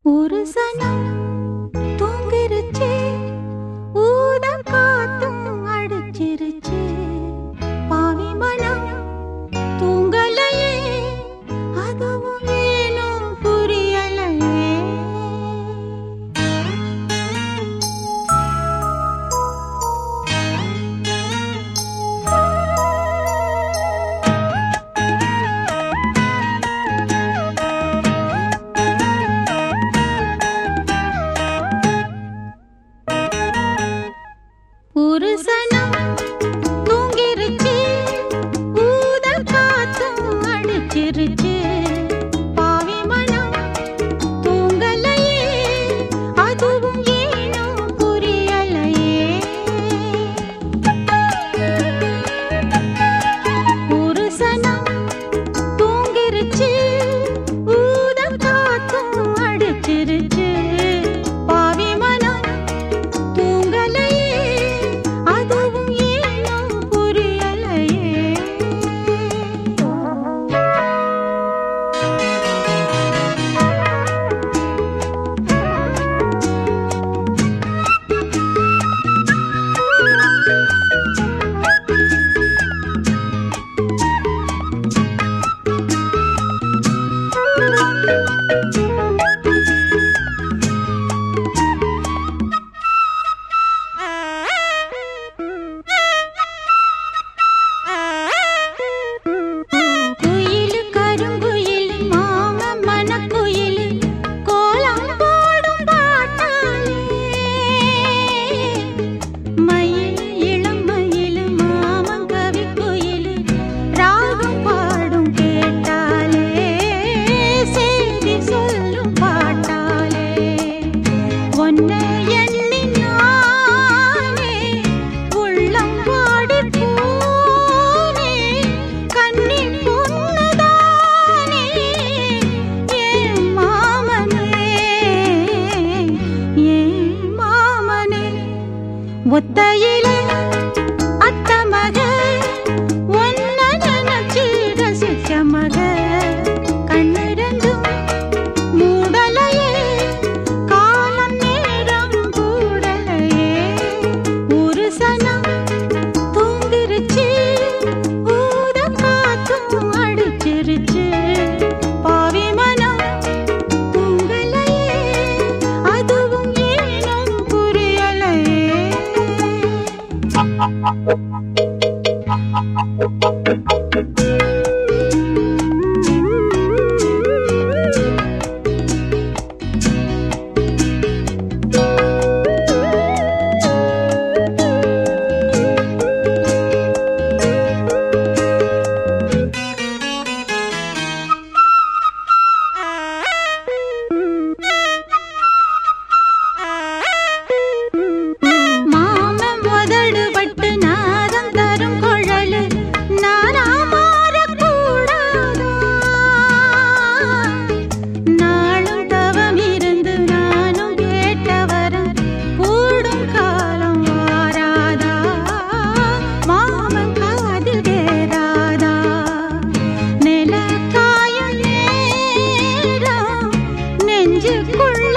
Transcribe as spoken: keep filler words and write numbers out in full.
ஒரு சனம் தூங்கிருச்சு, ஊத காத்தும் அடிச்சிருச்சு. பாவி மனம் தூங்கலையே, அதுவும் ஏனோ புரியலையே. ஒரு சனம் தூங்கிருச்சு, ஊத காத்தும் அடிச்சிருச்சு. பாவி மனம் தூங்கலையே, அதுவும் ஏனோ புரியலையே. ஒரு சனம் தூங்கிருச்சு, ஊத காத்தும் அடிச்சிருச்சு. பாவி மனம் தூங்கலையே, அதுவும் ஏனோ புரியலையே. குயிலு கருங்குயிலு மாமன் மனக்குயிலு கோலம் போடும் பாட்டாலே. மயில் இளம் மயிலு மாமன் கவிக்குயிலு ராகம் பாடும் கேட்டாலே. செய்தி சொல்லும் பாட்டாலே. ஒன்னை எண்ணி நானே உள்ளம் வாடி போனே. கன்னி பொண்ணுதானே ஏன் மாமனே, ஏன் மாமனே. ஒத்தையிலே அத்த மக, ஒன்ன நினைச்சு ரசிச்ச மக. கண்ணிரண்டும் மூடலையே, காலம் நேரம் கூடலையே. ஒரு சனம் தூங்கிருச்சு, ஊத காத்தும் அடிச்சிருச்சு. பாவி மனம் தூங்கலையே, அதுவும் ஏனோ புரியலையே. மாமன் முதடு பட்டு நாதம் தரும் குழலு நானா மாறக்கூடாதா? நாளும் தவம் இருந்து நானும் கேட்ட வரம் கூடும் காலம் வாராதா? மாமன் காதில் கேராதா? நில காயும் நேரம் நெஞ்சுக்குள்ள